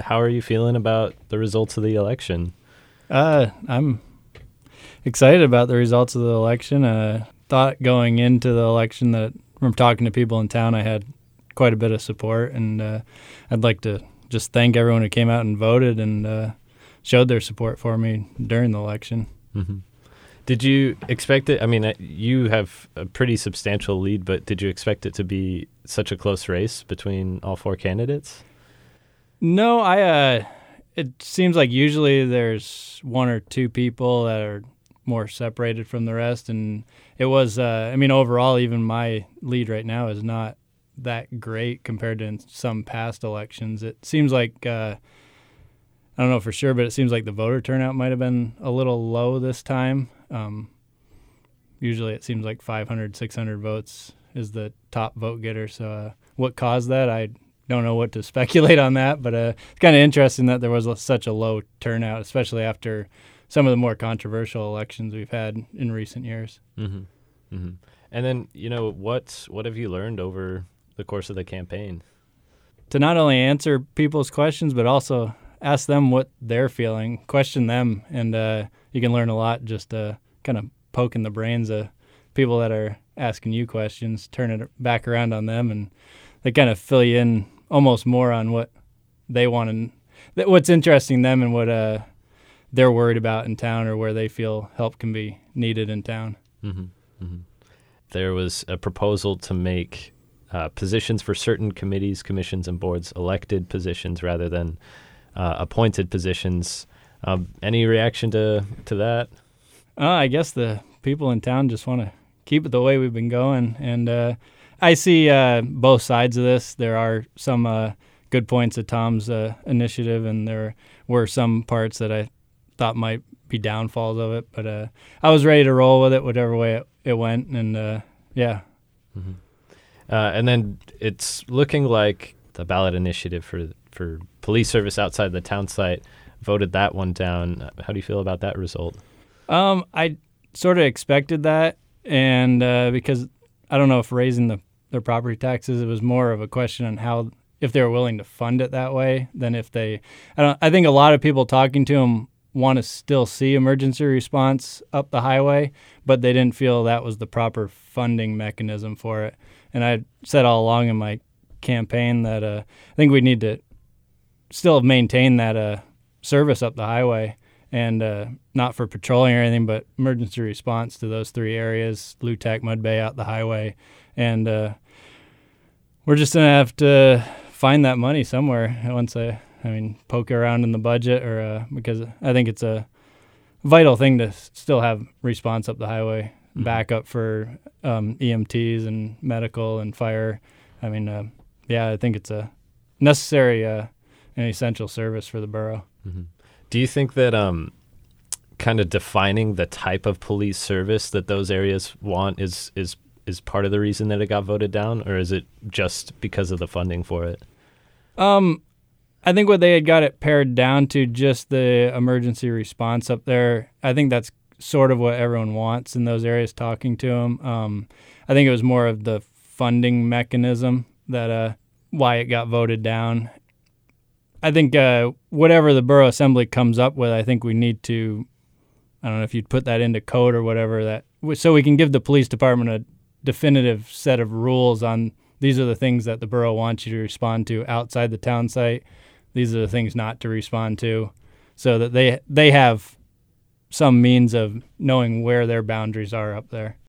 how are you feeling about the results of the election? I'm excited about the results of the election. Thought going into the election that from talking to people in town, I had quite a bit of support, and I'd like to just thank everyone who came out and voted and showed their support for me during the election. Mm-hmm. Did you expect it? I mean, you have a pretty substantial lead, but did you expect it to be such a close race between all four candidates? No, it seems like usually there's one or two people that are more separated from the rest, and it was, overall, even my lead right now is not that great compared to some past elections. It seems like, I don't know for sure, but it seems like the voter turnout might have been a little low this time. Usually it seems like 500, 600 votes is the top vote getter. So what caused that, I don't know what to speculate on that, but it's kind of interesting that there was such a low turnout, especially after some of the more controversial elections we've had in recent years. Mm-hmm. Mm-hmm. And then, what have you learned over the course of the campaign? To not only answer people's questions, but also ask them what they're feeling, question them, and you can learn a lot just kind of poking the brains of people that are asking you questions, turn it back around on them, and they kind of fill you in almost more on what they want and what's interesting them and what they're worried about in town or where they feel help can be needed in town. Mm-hmm. Mm-hmm. There was a proposal to make positions for certain committees, commissions, and boards elected positions rather than appointed positions. Any reaction to that? I guess the people in town just want to keep it the way we've been going, and I see both sides of this. There are some good points of Tom's initiative, and there were some parts that I thought might be downfalls of it, but I was ready to roll with it whatever way it went, and yeah. Mm-hmm. And then it's looking like the ballot initiative for police service outside the town site voted that one down. How do you feel about that result? I sort of expected that, and because I don't know if raising their property taxes, it was more of a question on how, if they were willing to fund it that way than if they, I think a lot of people talking to them want to still see emergency response up the highway, but they didn't feel that was the proper funding mechanism for it. And I said all along in my campaign that I think we need to still maintain that service up the highway, and not for patrolling or anything, but emergency response to those three areas, Lutek, Mud Bay, out the highway. And we're just going to have to find that money somewhere once poke around in the budget, or because I think it's a vital thing to still have response up the highway, backup for EMTs and medical and fire. I think it's a necessary and essential service for the borough. Mm-hmm. Do you think that kind of defining the type of police service that those areas want is part of the reason that it got voted down, or is it just because of the funding for it? I think what they had got it pared down to just the emergency response up there. I think that's sort of what everyone wants in those areas talking to them. I think it was more of the funding mechanism that why it got voted down. I think whatever the borough assembly comes up with, I think we need to, I don't know if you'd put that into code or whatever, so we can give the police department a definitive set of rules on these are the things that the borough wants you to respond to outside the town site. These are the things not to respond to, so that they have some means of knowing where their boundaries are up there.